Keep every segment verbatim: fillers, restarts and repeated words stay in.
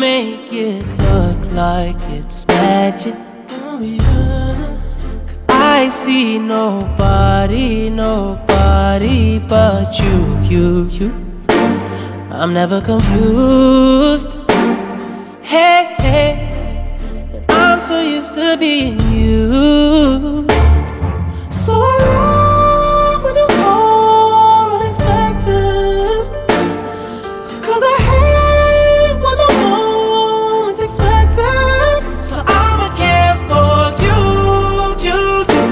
make it look like it's magic. Oh yeah. Cause I see nobody, nobody but you, you, you. I'm never confused. Hey, hey, and I'm so used to being used. So I love when you call unexpected, cause I hate when the moment's expected. So I'ma care for you, you, you.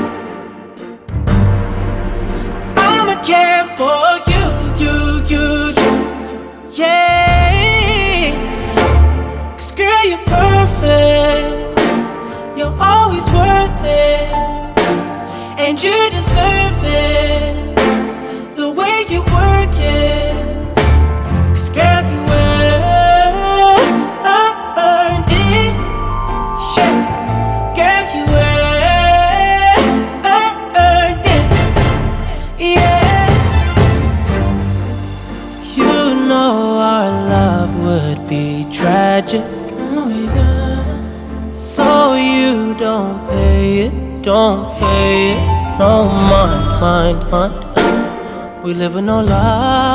I'ma care for you, you, you, you. Yeah. Cause girl, you're perfect. You're always worth it. And you deserve it, the way you work it. Cause girl, you earned it. Yeah, girl, you earned it. Yeah. You know our love would be tragic. Oh yeah. So you don't pay it, don't pay it. No mind, mind, mind. We live with no lie.